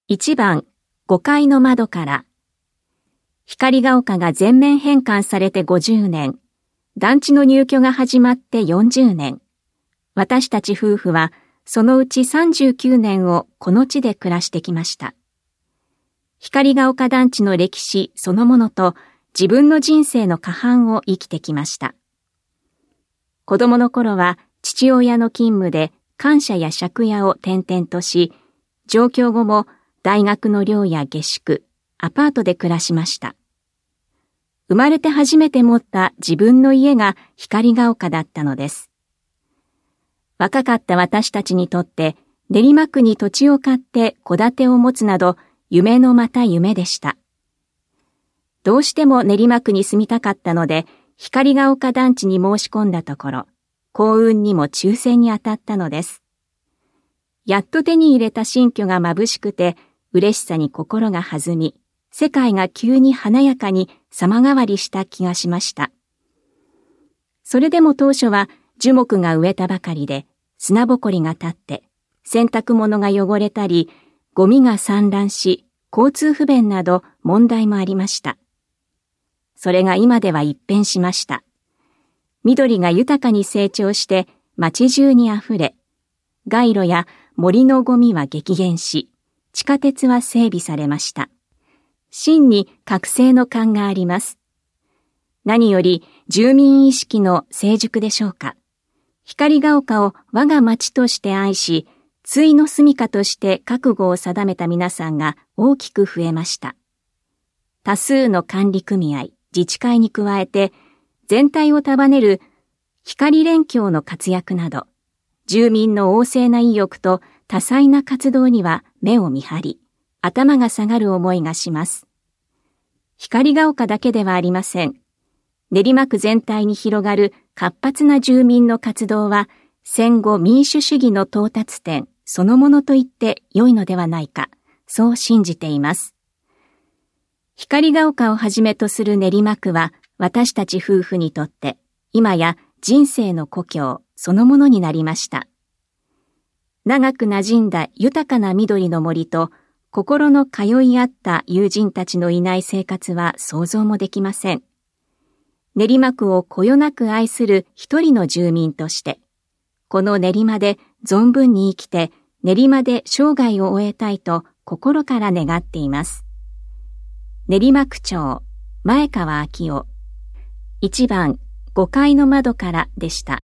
1番、5階の窓から。光が丘が全面返還されて50年、団地の入居が始まって40年。私たち夫婦は、そのうち39年をこの地で暮らしてきました。光が丘団地の歴史そのものと自分の人生の過半を生きてきました。子供の頃は父親の勤務で官舎や借家を転々とし、上京後も大学の寮や下宿、アパートで暮らしました。生まれて初めて持った自分の家が光が丘だったのです。若かった私たちにとって練馬区に土地を買って戸建てを持つなど夢のまた夢でした。どうしても練馬区に住みたかったので光が丘団地に申し込んだところ、幸運にも抽選に当たったのです。やっと手に入れた新居が眩しくて嬉しさに心が弾み、世界が急に華やかに様変わりした気がしました。それでも当初は樹木が植えたばかりで砂ぼこりが立って洗濯物が汚れたりゴミが散乱し交通不便など問題もありました。それが今では一変しました。緑が豊かに成長して街中にあふれ、街路や森のゴミは激減し、地下鉄は整備されました。真に覚醒の感があります。何より住民意識の成熟でしょうか。光が丘を我が町として愛し、対の住処として覚悟を定めた皆さんが大きく増えました。多数の管理組合、自治会に加えて、全体を束ねる光連協の活躍など、住民の旺盛な意欲と多彩な活動には目を見張り、頭が下がる思いがします。光が丘だけではありません。練馬区全体に広がる活発な住民の活動は、戦後民主主義の到達点そのものと言って良いのではないか、そう信じています。光が丘をはじめとする練馬区は、私たち夫婦にとって、今や人生の故郷そのものになりました。長く馴染んだ豊かな緑の森と、心の通い合った友人たちのいない生活は想像もできません。練馬区をこよなく愛する一人の住民として、この練馬で存分に生きて、練馬で生涯を終えたいと心から願っています。練馬区長、前川明夫。1番、5階の窓からでした。